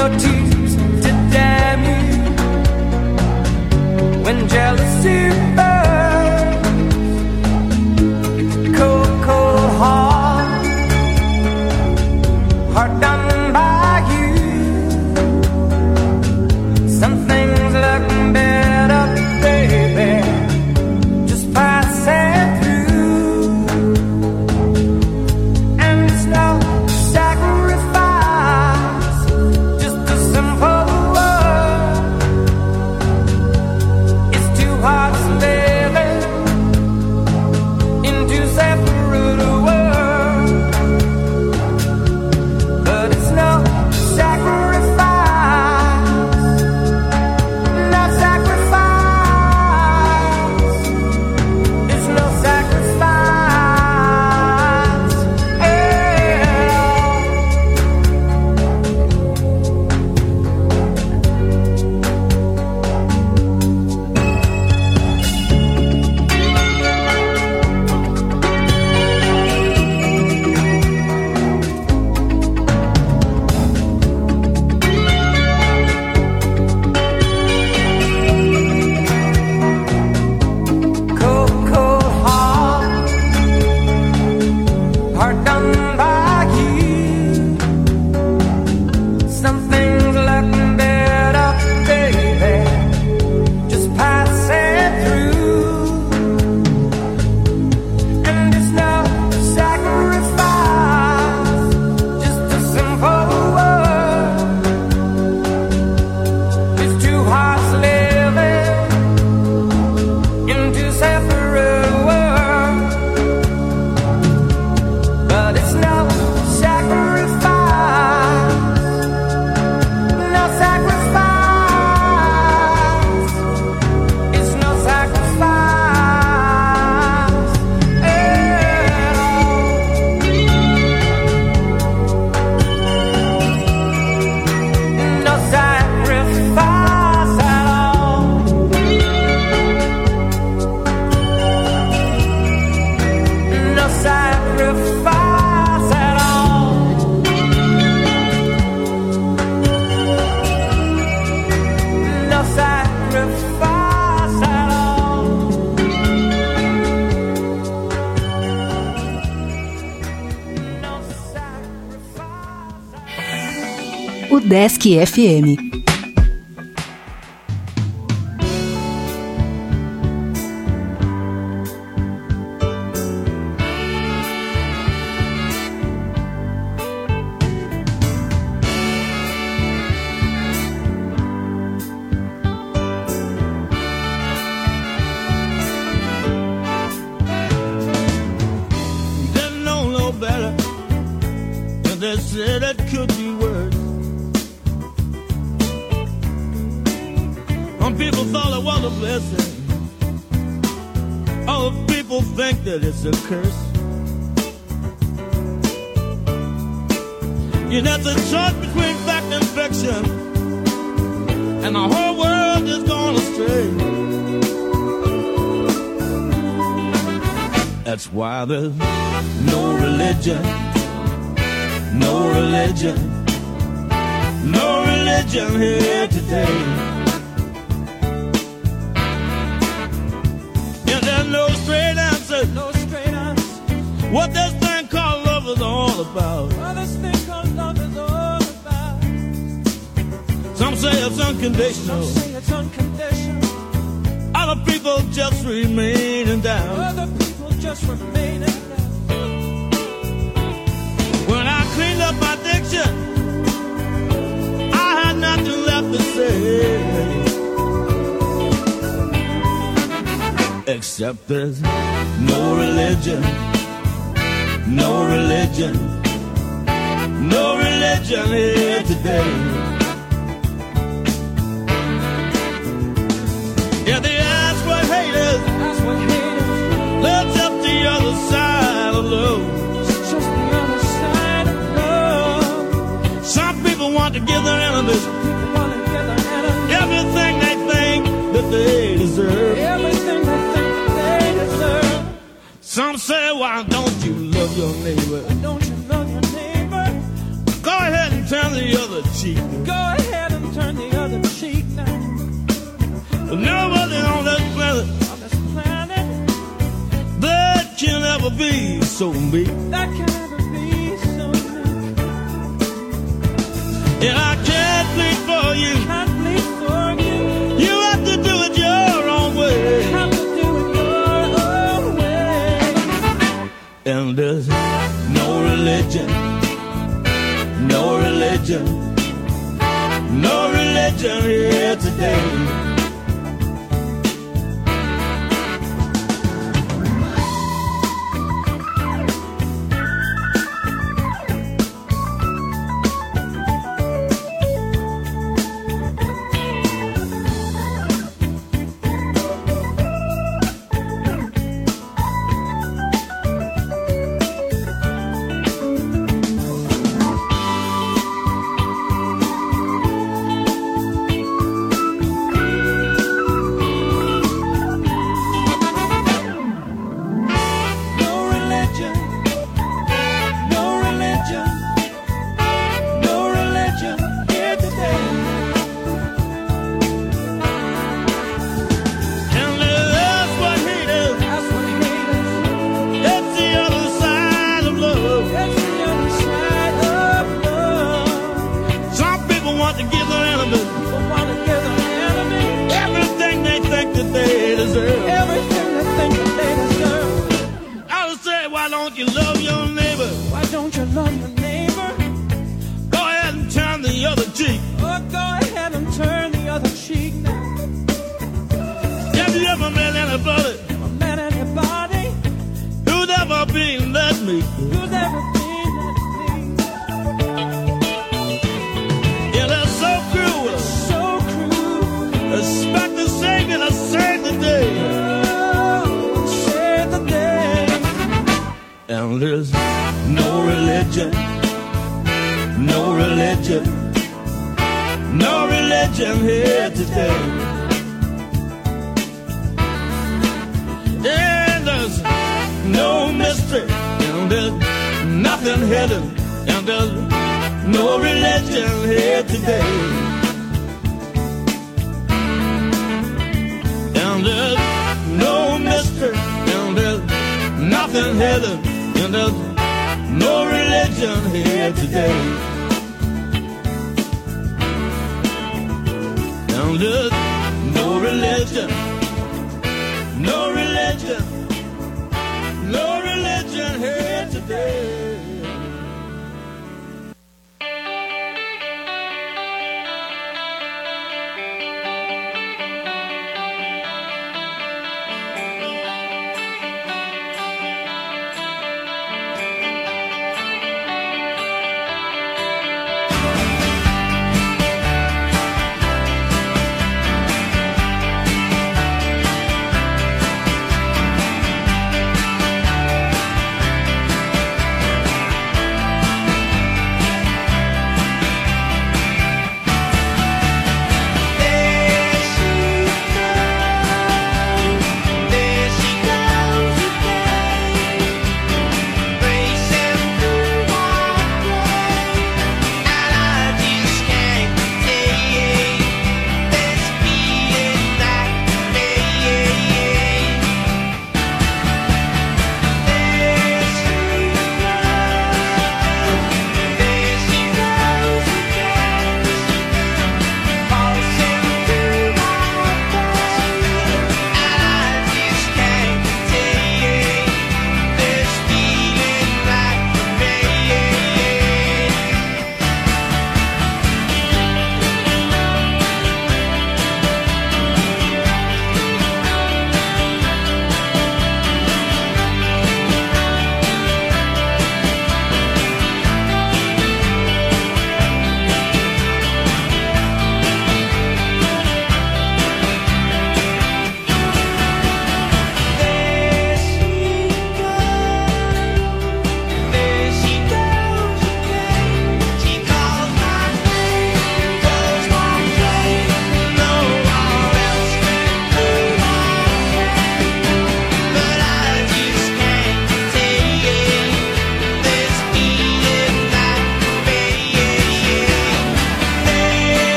no tears to damn you. When jealousy burns, cold, cold heart, heart done by you. Some things look better, baby, just passing through. And it's no sacrifice, just a simple word. It's two hearts living in two separate worlds. But it's no sacrifice, no sacrifice. It's no sacrifice at all. Cold, cold heart, heart done by you. Some things look better, baby, just passing through. And it's no sacrifice, just a simple word. It's two hearts living in two separate worlds. But it's no sacrifice, no sacrifice. It's no sacrifice at all. No sacrifice at all. No sacrifice at all. No sacrifice at all. No sacrifice. O Desk FM. Didn't know no better, but they said it could be worse. Some people thought it was a blessing. Other people think that it's a curse. You know, the choice between fact and fiction, and the whole world is gone astray. That's why there's no religion, no religion, no religion here today. Yeah, there's no straight answer, No straight answer. what this thing called love is all about. What this thing called love is all about. Some say it's unconditional, Some say it's unconditional. other people just remain in doubt. Other people just remain in doubt. When I cleaned up my diction, I had nothing left to say, except there's no religion, no religion, no religion here today. Yeah, they ask what hate is. That's what hate is. Let's up the other side of love. It's just the other side of love. Some people want to give their enemies People want to give their enemies everything they think that they deserve. everything they think that they deserve. Some say, why don't you love your neighbor? Don't you love your neighbor? Go ahead and turn the other cheek. Go ahead and turn the other cheek now. Nobody on this planet On this planet that can ever be so meek. that can ever be so meek. And I can't plead for you. Can't plead for you. You have to do it your own way. Have to do it your own way. And there's no religion, no religion, no religion here today.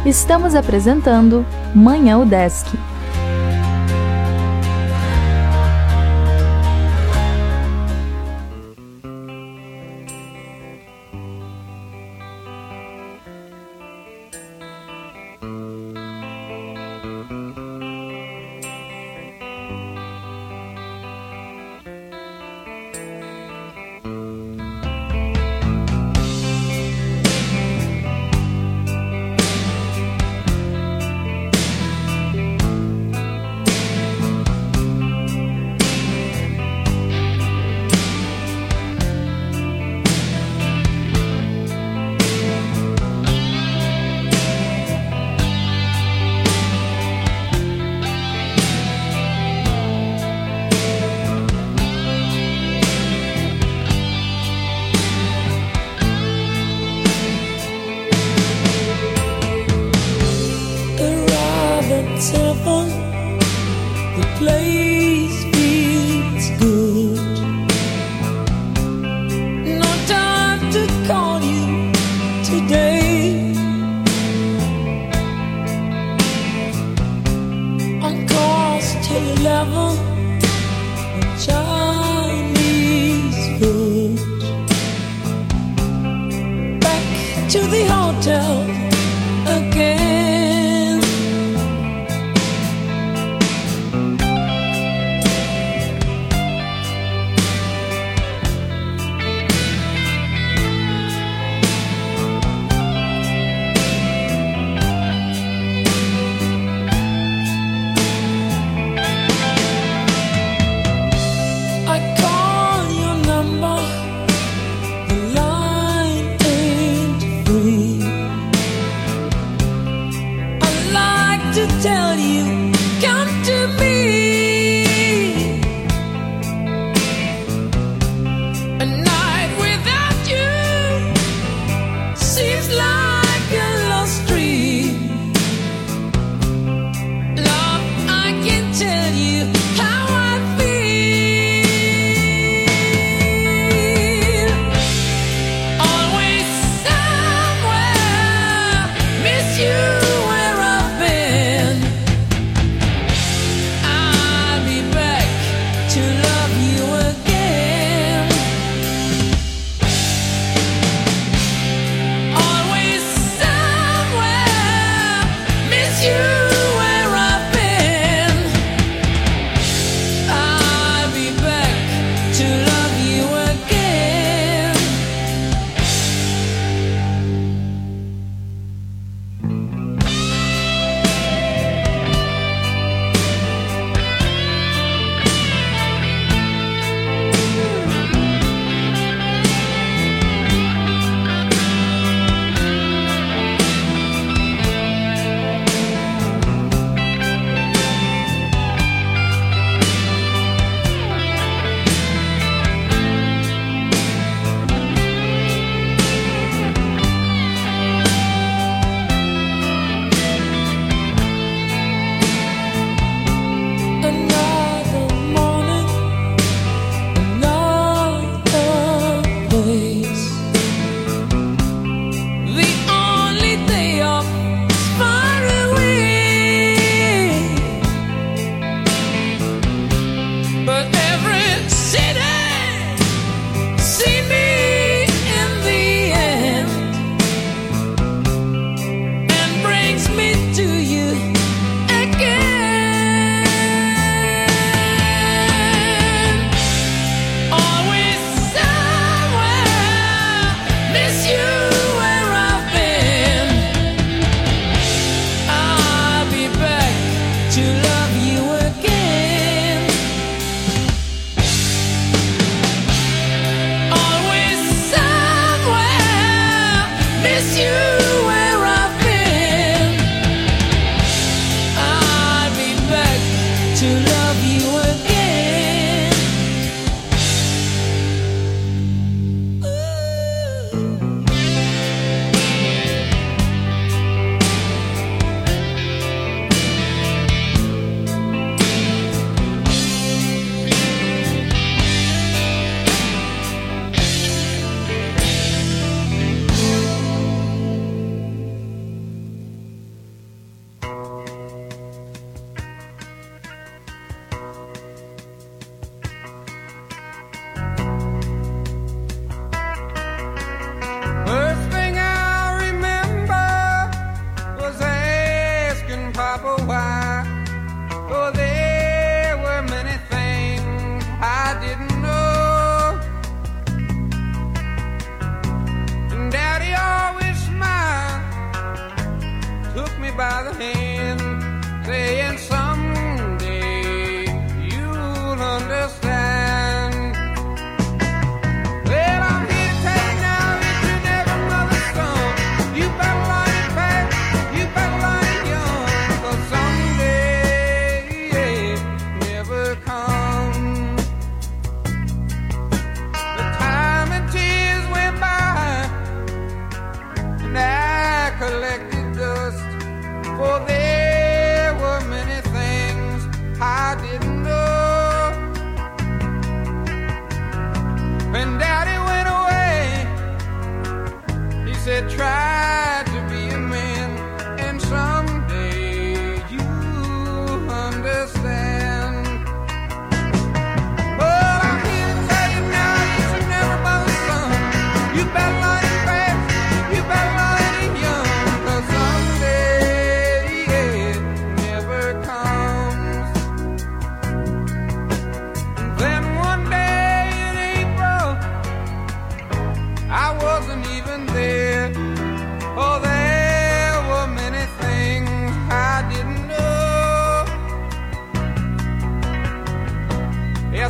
Estamos apresentando Manhã UDESC.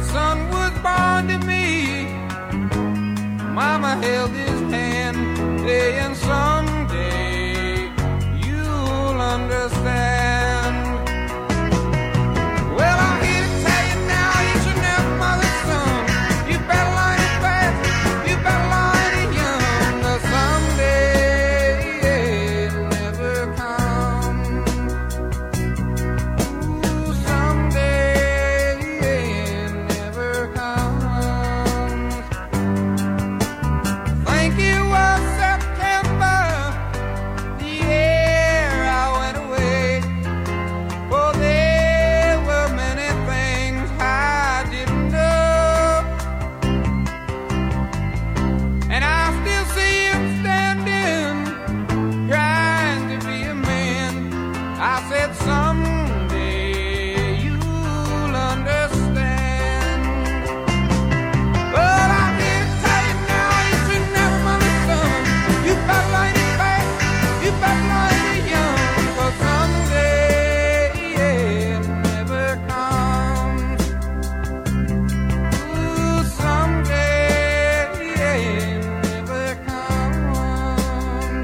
son was born to me, Mama held his hand, saying someday you'll understand. Well, I'm here to tell you now, you should never mother son. You better learn it fast, you better learn it young, 'cause someday it never comes. Ooh, someday it never comes. Think it was September, the year I went away. For there were many things I didn't know, and I still see him standing, trying to be a man. I said someday you'll understand. But I'm here to tell you now, you should never mother son. You better learn it fast, you better learn it young, 'cause someday it never comes. Ooh, someday it never comes.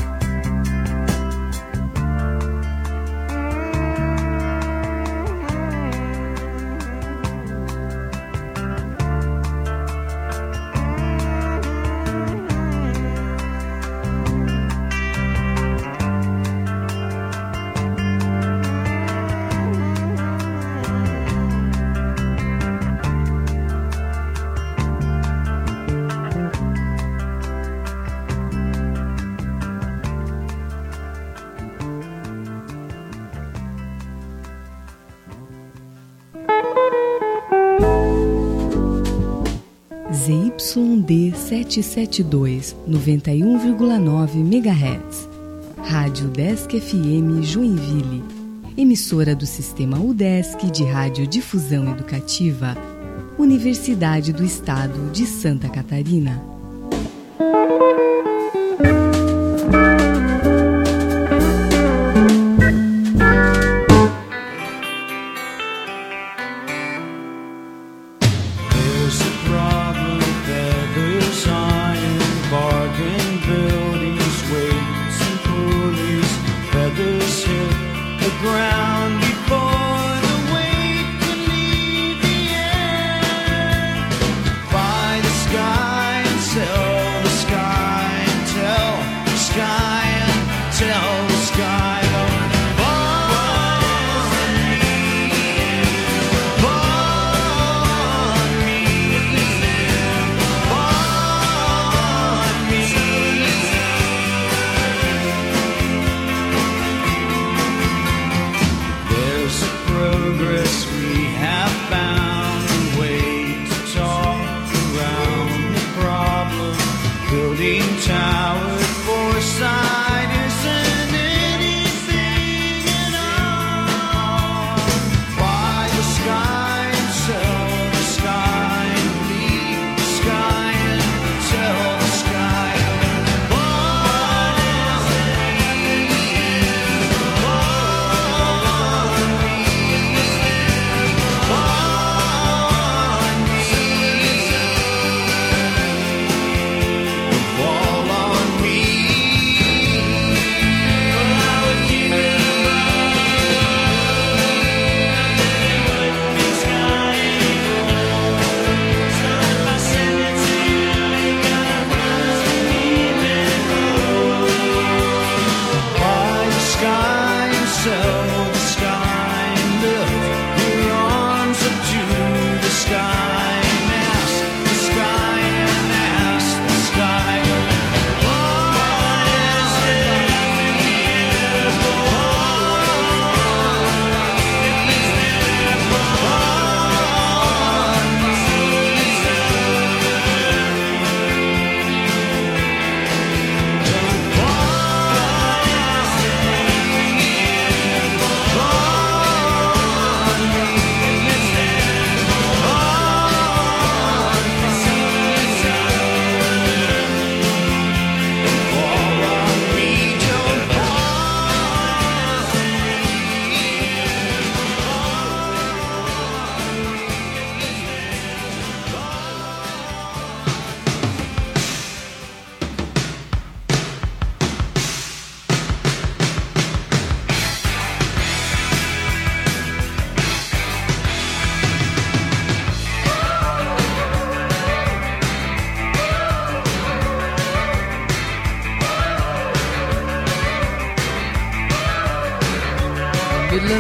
ZYD 772, 91,9 MHz. Rádio Udesc FM Joinville. Emissora do Sistema Udesc de Radiodifusão Educativa. Universidade do Estado de Santa Catarina. There's a problem, feathers, iron, bargain, buildings, weights and pulleys. Feathers hit the ground before the weight can leave the air. Buy the sky and sell the sky.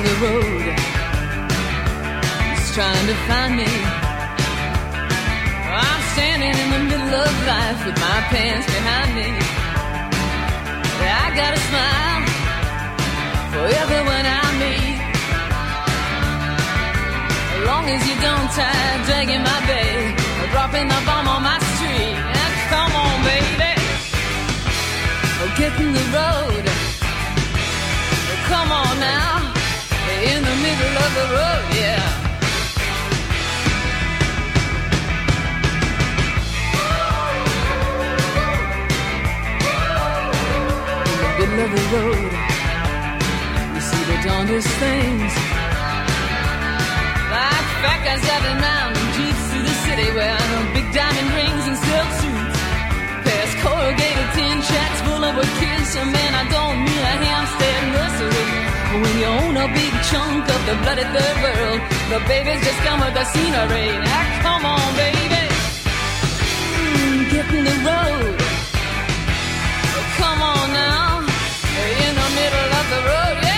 the road is trying to find me. I'm standing in the middle of life with my pants behind me. I got a smile for everyone I meet, as long as you don't try dragging my bag or dropping the bomb on my street. Now, come on, baby, get in the road. Come on now, in the middle of the road, yeah. In the middle of the road, you see the darndest things, like fat guys driving around in jeeps through the city wearing big diamond rings and silk suits, past corrugated tin shacks full of kids. So man, I don't mean a Hampstead nursery. When you own a big chunk of the bloody third world, the babies just come with the scenery. Now come on, baby, get in the road. Come on now, in the middle of the road, yeah.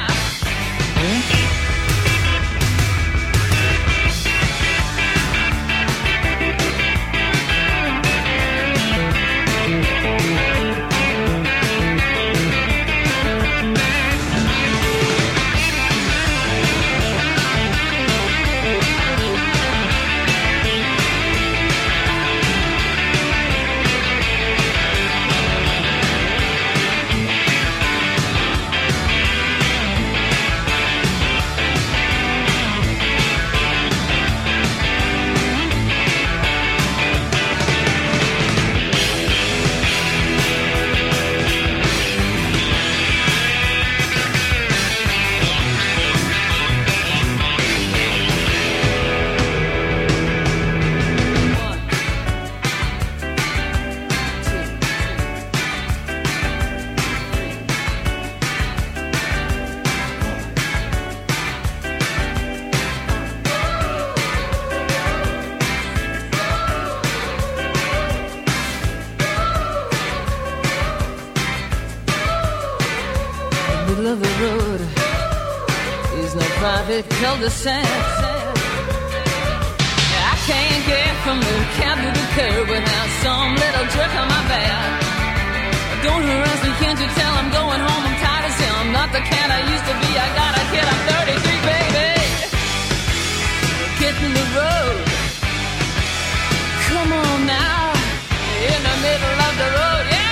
Cul-de-sac. I can't get from the cab to the curb without some little jerk on my back. Don't harass me, can't you tell I'm going home? I'm tired as hell. I'm not the cat I used to be. I got a kid, I'm 33, baby. Get in the road. Come on now, in the middle of the road, yeah.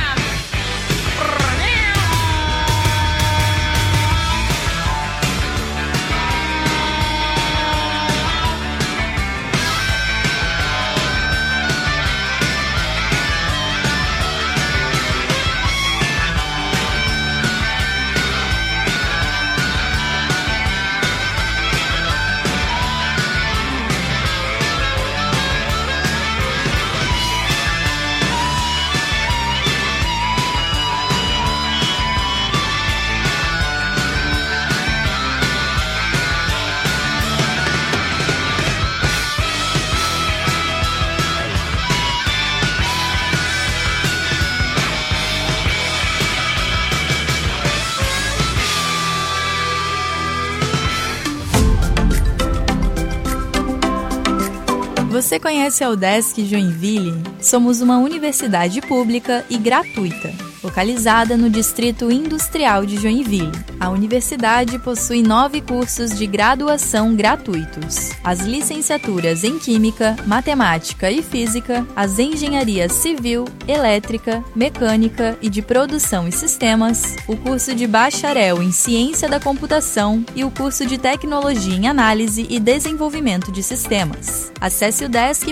Você conhece a UDESC Joinville? Somos uma universidade pública e gratuita, localizada no Distrito Industrial de Joinville. A universidade possui 9 cursos de graduação gratuitos: as licenciaturas em Química, Matemática e Física, as engenharias Civil, Elétrica, Mecânica e de Produção e Sistemas, o curso de Bacharel em Ciência da Computação e o curso de Tecnologia em Análise e Desenvolvimento de Sistemas. Acesse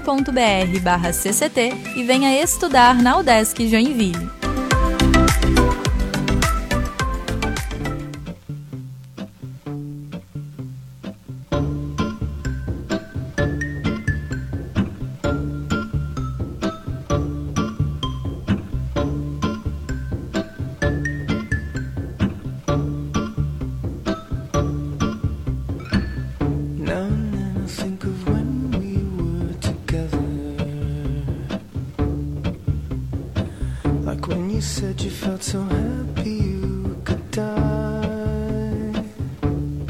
udesc.br/cct e venha estudar na UDESC Joinville. Said you felt so happy you could die.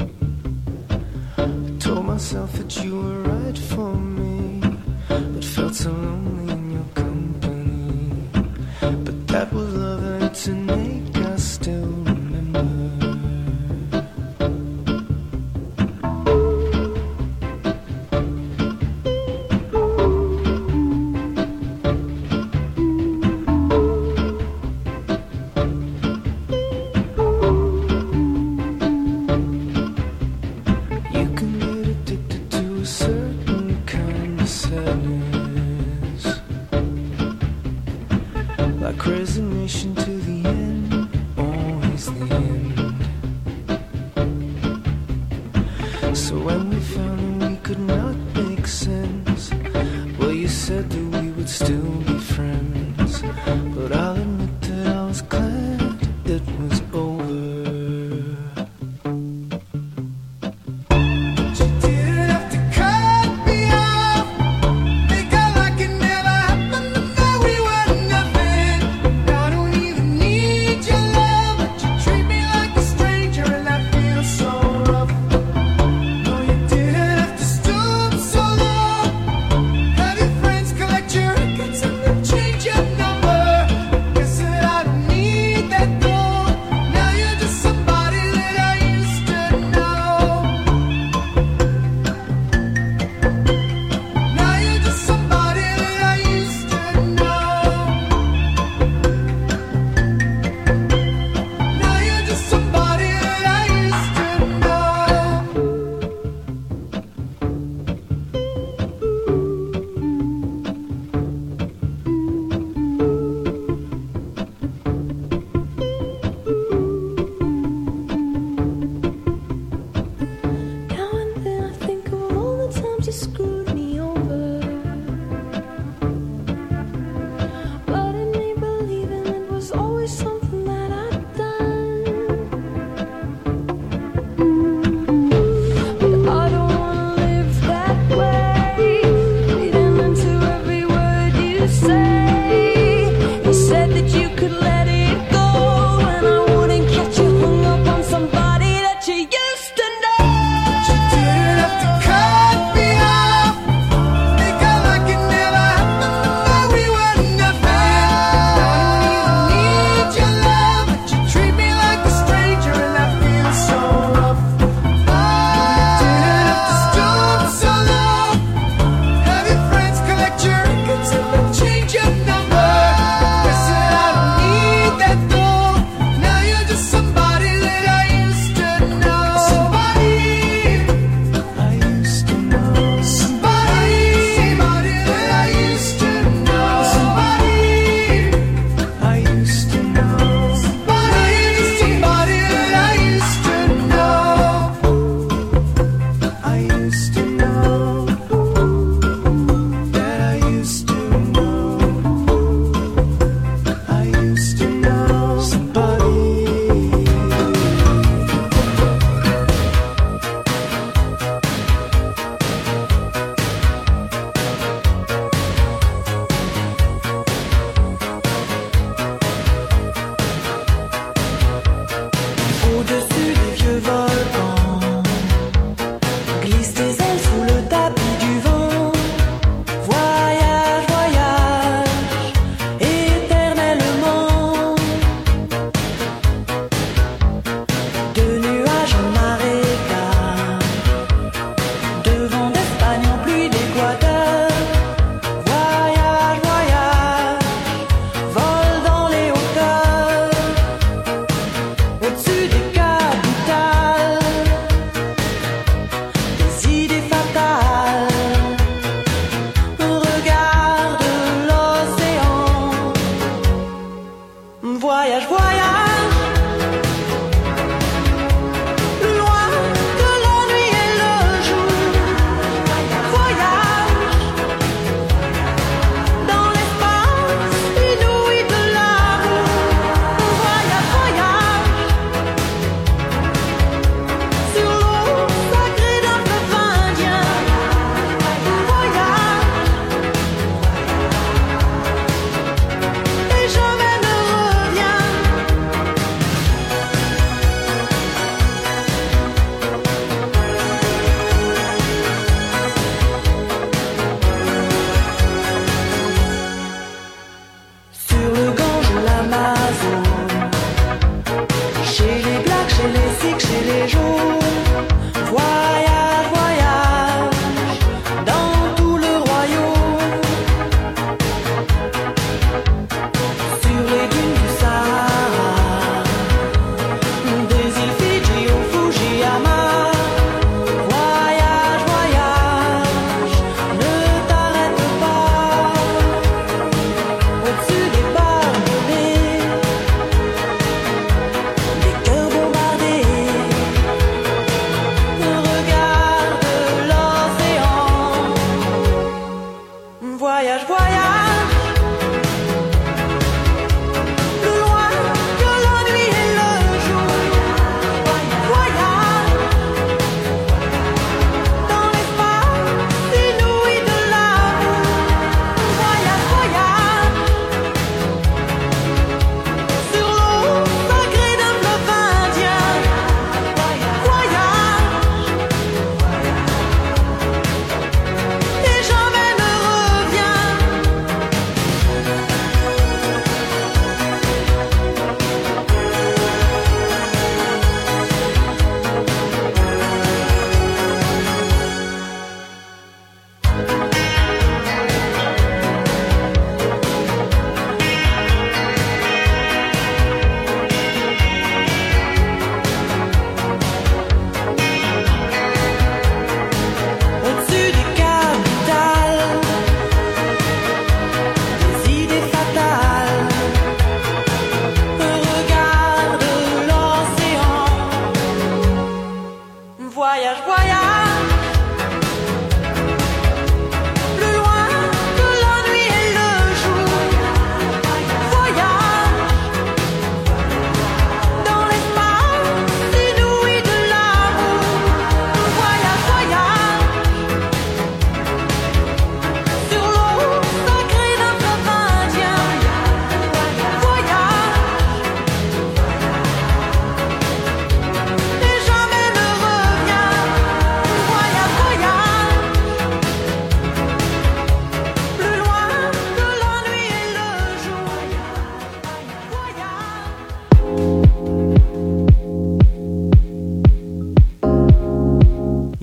Told myself that you were right for me, but felt so lonely in your company. But that was love and it's an ache I still remember. Resignation to the end, always the end. So when we found that we could not make sense, well, you said that we would still be friends. But I'll admit that I was glad it was over. Stood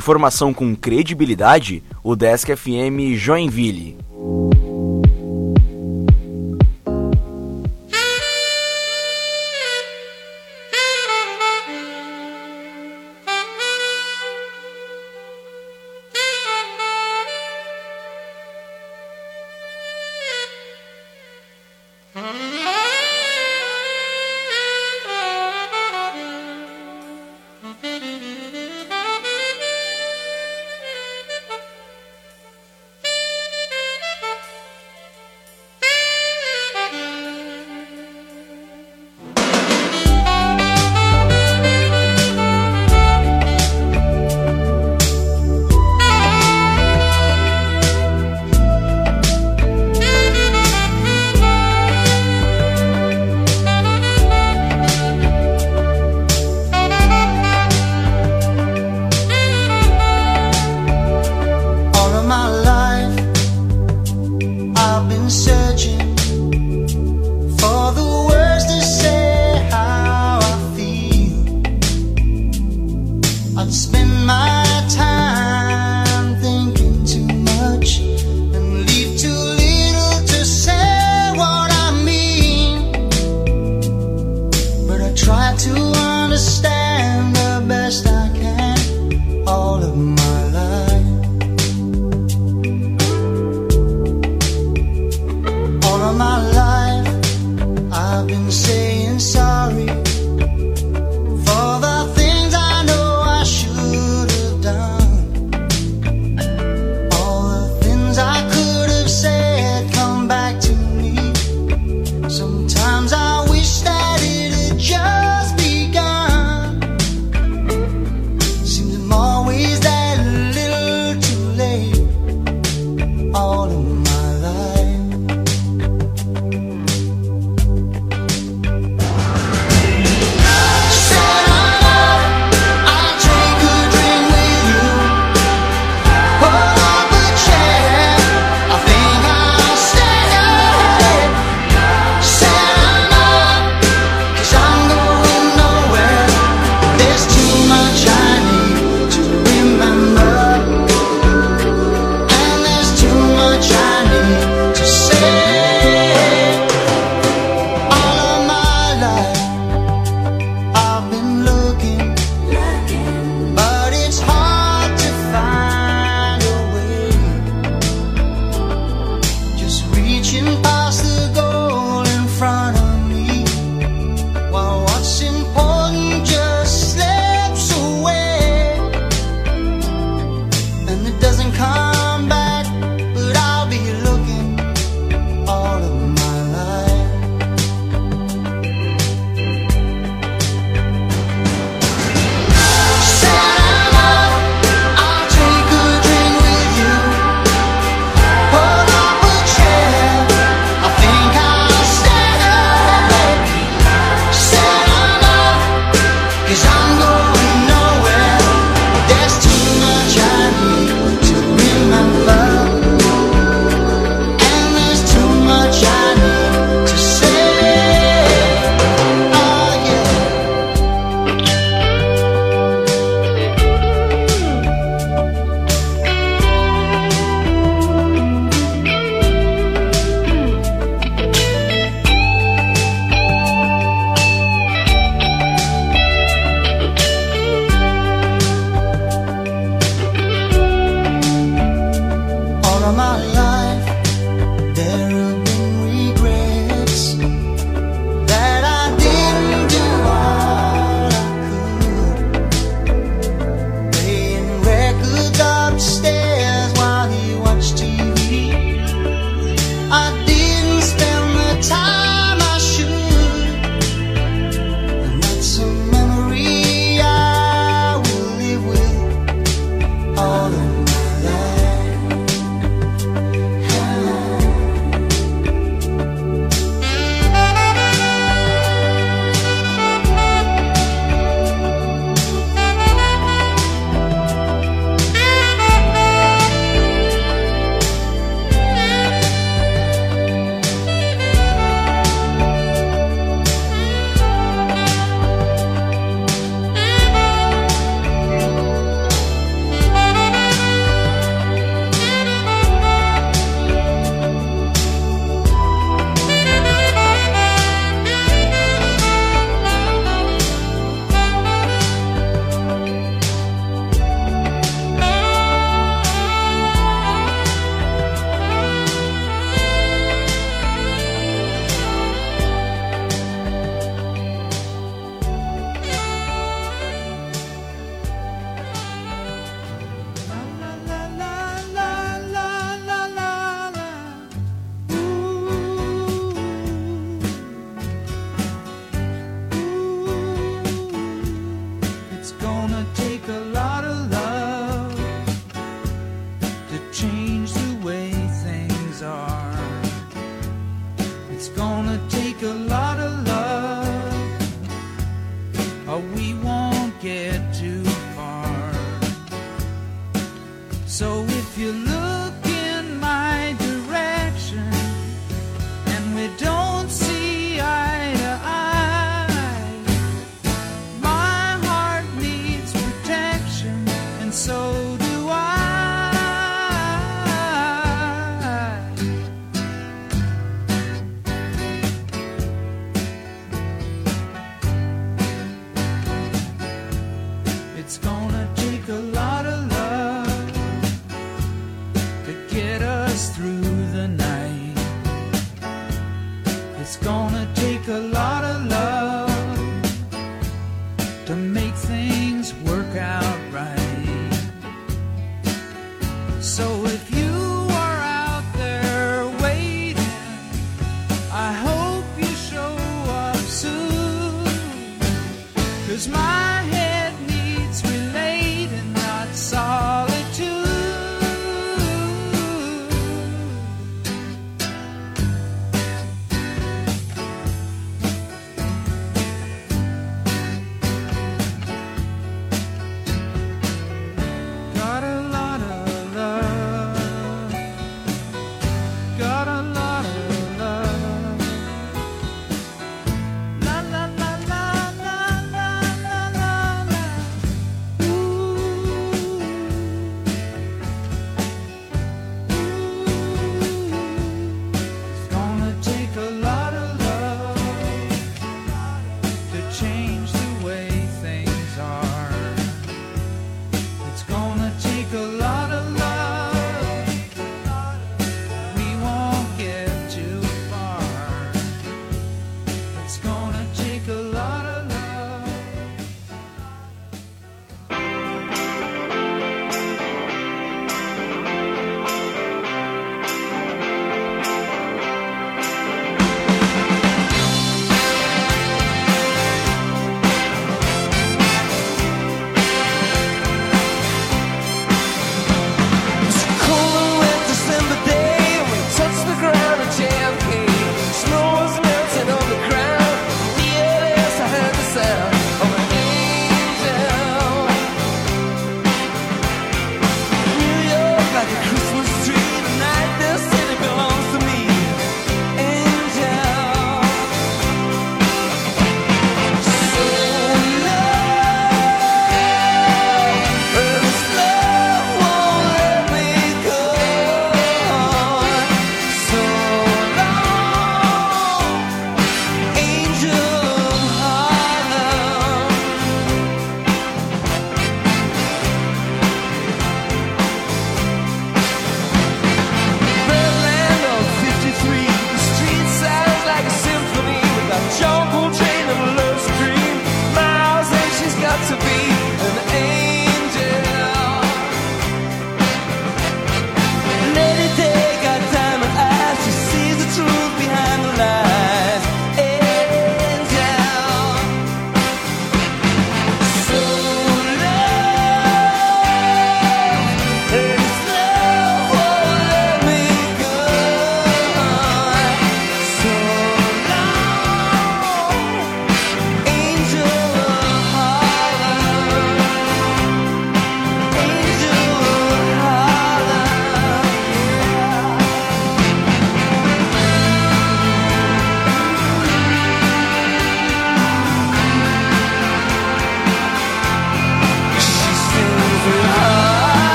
Informação com credibilidade, o Desk FM Joinville. if you look in my direction and we don't see eye to eye, my heart needs protection, and so do I. It's gonna take a lot of love to get us through the night. It's gonna take a lot of love to make things work out right. So if you are out there waiting, I hope you show up soon, 'cause my head needs relating, not solitude. Got a lot of love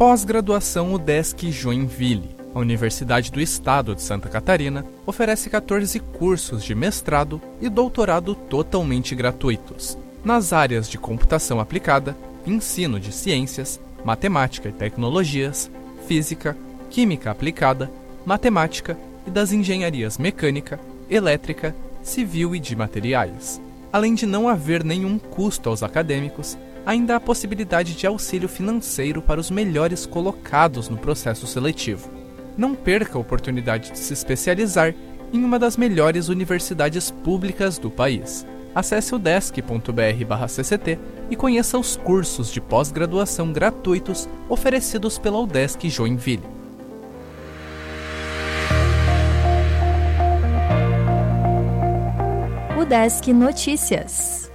Pós-graduação UDESC Joinville. A Universidade do Estado de Santa Catarina oferece 14 cursos de mestrado e doutorado totalmente gratuitos, nas áreas de computação aplicada, ensino de ciências, matemática e tecnologias, física, química aplicada, matemática e das engenharias mecânica, elétrica, civil e de materiais. Além de não haver nenhum custo aos acadêmicos, ainda há a possibilidade de auxílio financeiro para os melhores colocados no processo seletivo. Não perca a oportunidade de se especializar em uma das melhores universidades públicas do país. Acesse udesc.br/cct e conheça os cursos de pós-graduação gratuitos oferecidos pela UDESC Joinville. UDESC Notícias.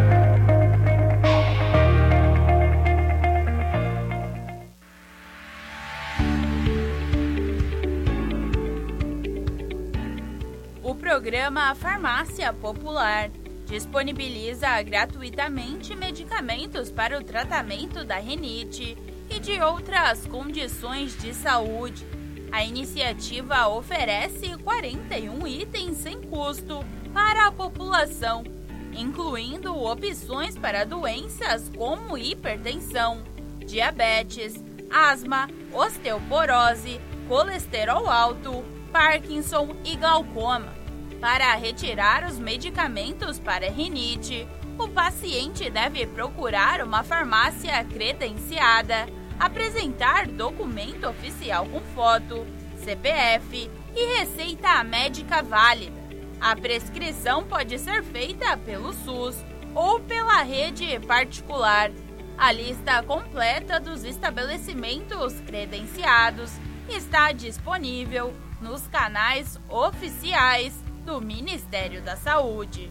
O programa Farmácia Popular disponibiliza gratuitamente medicamentos para o tratamento da rinite e de outras condições de saúde. A iniciativa oferece 41 itens sem custo para a população, incluindo opções para doenças como hipertensão, diabetes, asma, osteoporose, colesterol alto, Parkinson e glaucoma. Para retirar os medicamentos para rinite, o paciente deve procurar uma farmácia credenciada, apresentar documento oficial com foto, CPF e receita médica válida. A prescrição pode ser feita pelo SUS ou pela rede particular. A lista completa dos estabelecimentos credenciados está disponível nos canais oficiais do Ministério da Saúde.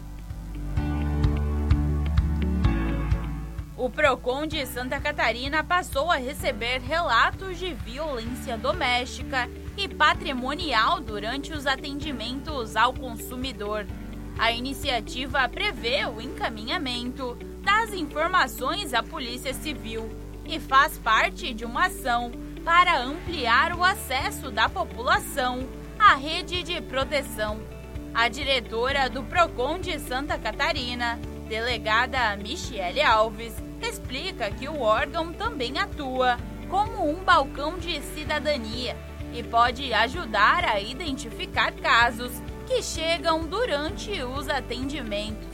O PROCON de Santa Catarina passou a receber relatos de violência doméstica e patrimonial durante os atendimentos ao consumidor. A iniciativa prevê o encaminhamento das informações à Polícia Civil e faz parte de uma ação para ampliar o acesso da população à rede de proteção. A diretora do PROCON de Santa Catarina, delegada Michele Alves, explica que o órgão também atua como um balcão de cidadania e pode ajudar a identificar casos que chegam durante os atendimentos.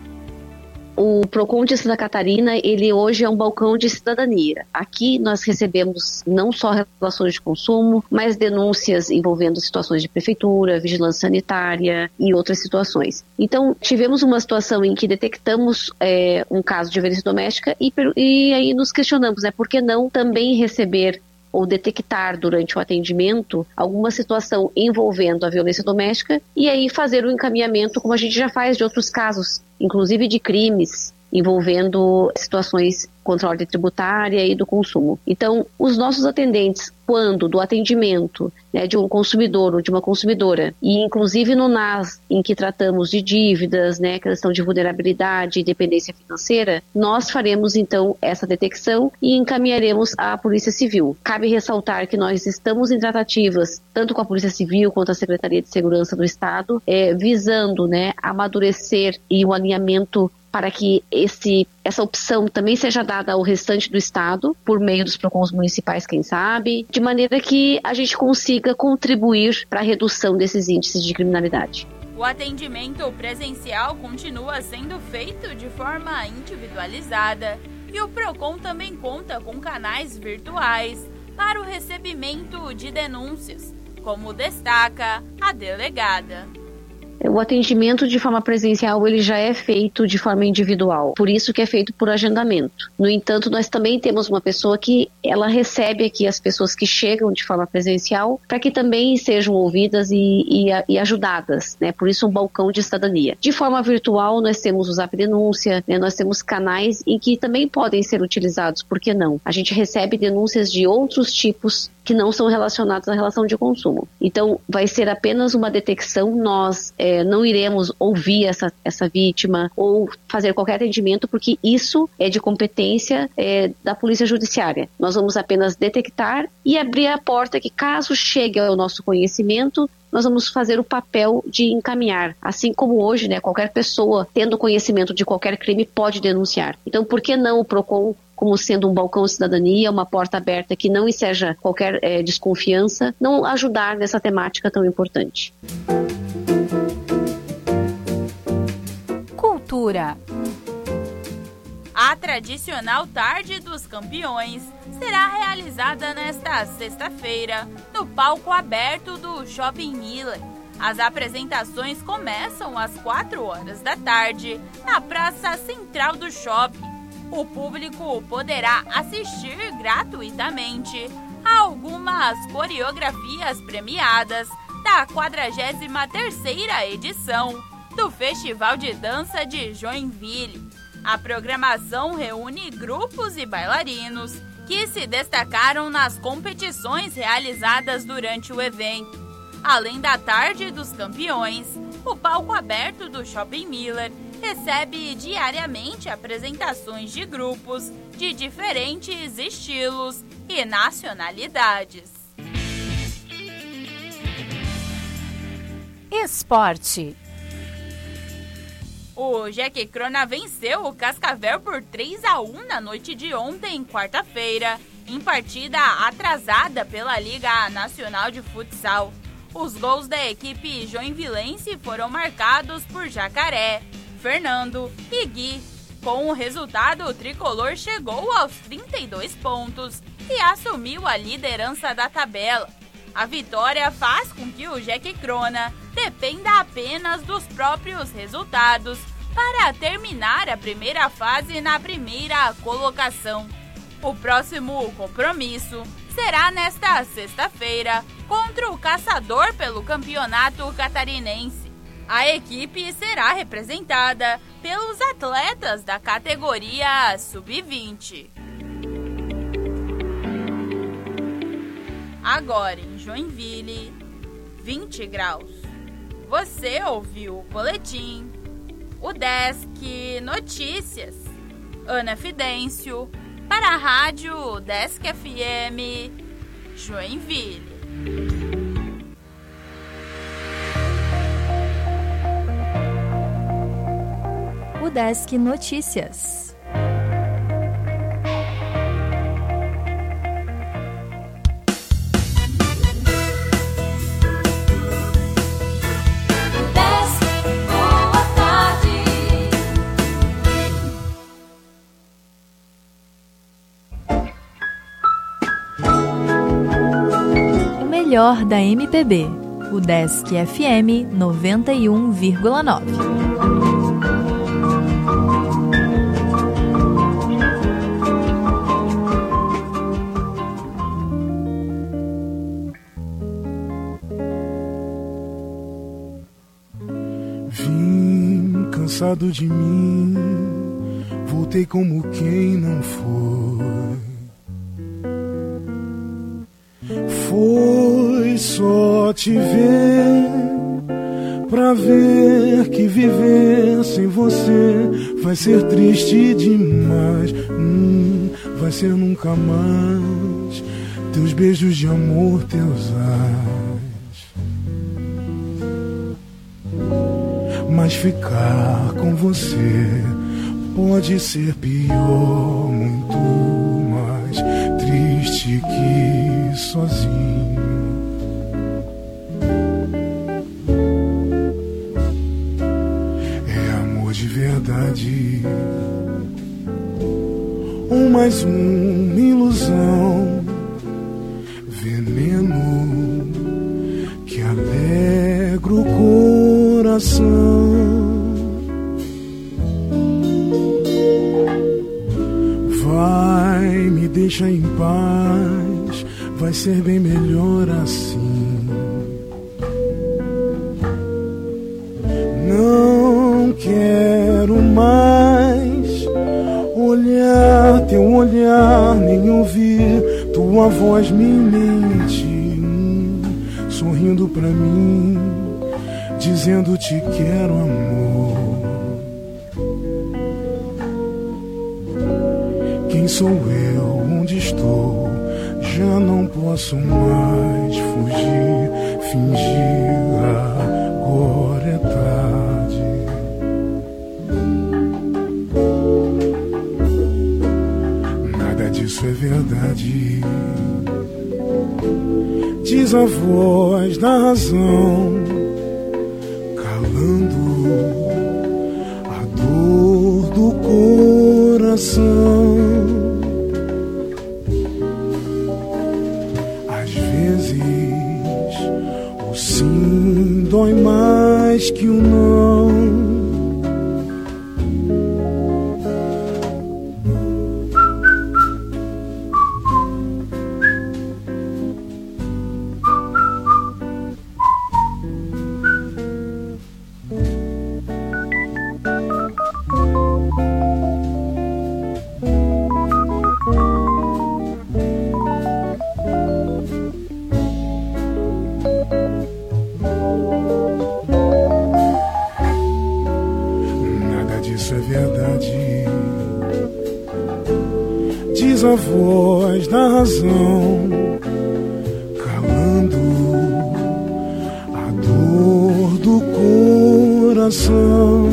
O PROCON de Santa Catarina, ele hoje é um balcão de cidadania. Aqui nós recebemos não só relações de consumo, mas denúncias envolvendo situações de prefeitura, vigilância sanitária e outras situações. Então, tivemos uma situação em que detectamos um caso de violência doméstica e aí nos questionamos, por que não também receber ou detectar durante o atendimento alguma situação envolvendo a violência doméstica e aí fazer o encaminhamento, como a gente já faz de outros casos, inclusive de crimes envolvendo situações contra a ordem tributária e do consumo. Então, os nossos atendentes, quando do atendimento de um consumidor ou de uma consumidora, e inclusive no NAS, em que tratamos de dívidas, questão de vulnerabilidade e dependência financeira, nós faremos então essa detecção e encaminharemos à Polícia Civil. Cabe ressaltar que nós estamos em tratativas, tanto com a Polícia Civil quanto a Secretaria de Segurança do Estado, visando amadurecer e o alinhamento para que essa opção também seja dada ao restante do Estado, por meio dos PROCONs municipais, quem sabe, de maneira que a gente consiga contribuir para a redução desses índices de criminalidade. O atendimento presencial continua sendo feito de forma individualizada e o PROCON também conta com canais virtuais para o recebimento de denúncias, como destaca a delegada. O atendimento de forma presencial ele já é feito de forma individual, por isso que é feito por agendamento. No entanto, nós também temos uma pessoa que ela recebe aqui as pessoas que chegam de forma presencial para que também sejam ouvidas e ajudadas, Por isso um balcão de cidadania. De forma virtual, nós temos o Zap Denúncia, nós temos canais em que também podem ser utilizados, por que não? A gente recebe denúncias de outros tipos que não são relacionados à relação de consumo. Então, vai ser apenas uma detecção, nós não iremos ouvir essa vítima ou fazer qualquer atendimento, porque isso é de competência da Polícia Judiciária. Nós vamos apenas detectar e abrir a porta que, caso chegue ao nosso conhecimento, nós vamos fazer o papel de encaminhar. Assim como hoje, né, qualquer pessoa, tendo conhecimento de qualquer crime, pode denunciar. Então, por que não o PROCON, como sendo um balcão de cidadania, uma porta aberta que não enseja qualquer desconfiança, não ajudar nessa temática tão importante? Cultura. A tradicional Tarde dos Campeões será realizada nesta sexta-feira, no palco aberto do Shopping Miller. As apresentações começam às 4 horas da tarde, na praça central do shopping. O público poderá assistir gratuitamente a algumas coreografias premiadas da 43ª edição do Festival de Dança de Joinville. A programação reúne grupos e bailarinos que se destacaram nas competições realizadas durante o evento. Além da Tarde dos Campeões, o palco aberto do Shopping Miller recebe diariamente apresentações de grupos de diferentes estilos e nacionalidades. Esporte. O Jack Crona venceu o Cascavel por 3-1 na noite de ontem, quarta-feira, em partida atrasada pela Liga Nacional de Futsal. Os gols da equipe joinvilense foram marcados por Jacaré, Fernando e Gui. Com o resultado, o tricolor chegou aos 32 pontos e assumiu a liderança da tabela. A vitória faz com que o Jack Crona dependa apenas dos próprios resultados para terminar a primeira fase na primeira colocação. O próximo compromisso será nesta sexta-feira contra o Caçador pelo Campeonato Catarinense. A equipe será representada pelos atletas da categoria Sub-20. Agora em Joinville, 20 graus. Você ouviu o boletim, o Desk Notícias. Ana Fidêncio, para a Rádio Desk FM, Joinville. O Desk Notícias. Melhor da MPB, o Desk FM 91,9. Vim cansado de mim, voltei como quem não foi. Foi só te ver, pra ver que viver sem você vai ser triste demais. Vai ser nunca mais teus beijos de amor, teus ais. Mas ficar com você pode ser pior, muito mais triste que sozinho. É amor de verdade, ou mais uma ilusão, veneno que alegra o coração. Vai, me deixa em paz, vai ser bem melhor assim. Não quero mais olhar teu olhar, nem ouvir tua voz me mente, sorrindo pra mim, dizendo te quero, amor. Quem sou eu? Onde estou? Já não posso mais fugir, fingir, agora é tarde. Nada disso é verdade. Diz a voz da razão, calando a dor do coração. Às vezes o sim dói mais que o não. Diz a voz da razão, calando a dor do coração.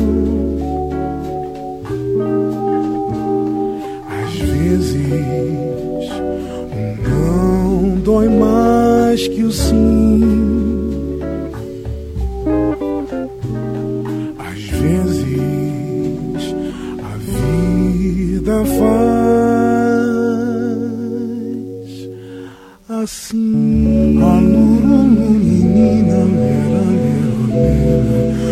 Às vezes um não dói mais que o sim. Às vezes a vida faz assim.